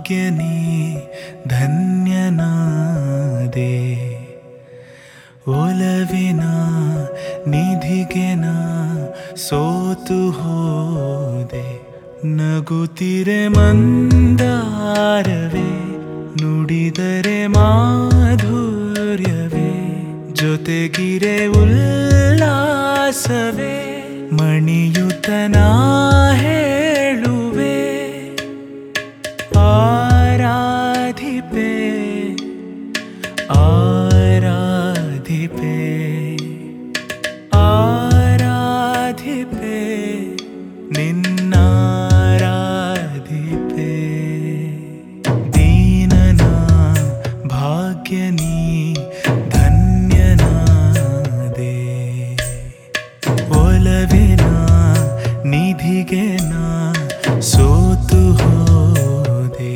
ಭಾಗ್ಯನಿ ಧನ್ಯನಾದೆ ಒಲವಿನ ನಿಧಿಗೆನ ಸೋತು ಹೋದೆ ನಗುತ್ತಿರೆ ಮಂದಾರವೇ ನುಡಿದರೆ ಮಾಧುರ್ಯವೇ ಜೊತೆಗಿರೆ ಉಲ್ಲಾಸವೇ ಮಣಿಯುತನ ಹೇಳುವೆ ಆರಾಧಿಪೆ ಆರಾಧಿಪೆ ಆರಾಧಿಪೆ ನಿನ್ನಾರಾಧಿಪೆ ದೀನನ ಭಾಗ್ಯನಿ ಧನ್ಯನಾದೆ ಒಲವಿನ ನಿಧಿಗೆ ನಾ ಸೋತು ಹೋದೆ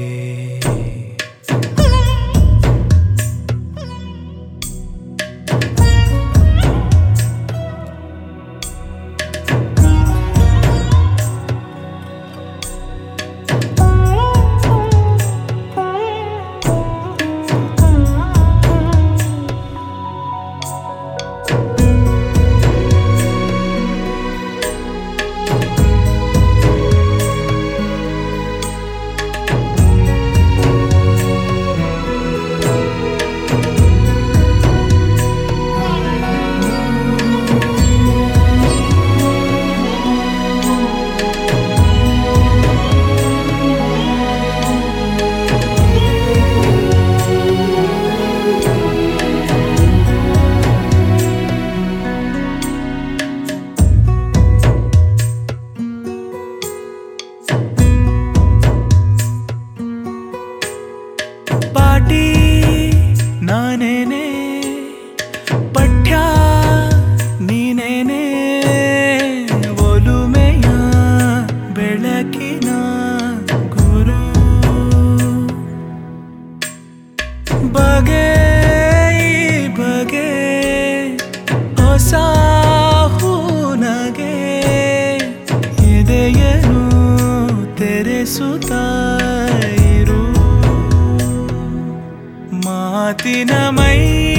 ಪಾಟಿ ನಾನೇನೆ ಪಠ್ಯ ನೀನೇನೆ ಒಲುಮೆಯ ಬೆಳಕಿನ ಗುರು ಬಗೆ ಬಗೆ ಹೊಸ ಹೂನಗೆ ಎದೆಯನು ತೆರೆಸುತ್ತಾ ಮಾತಿನ ಮೈ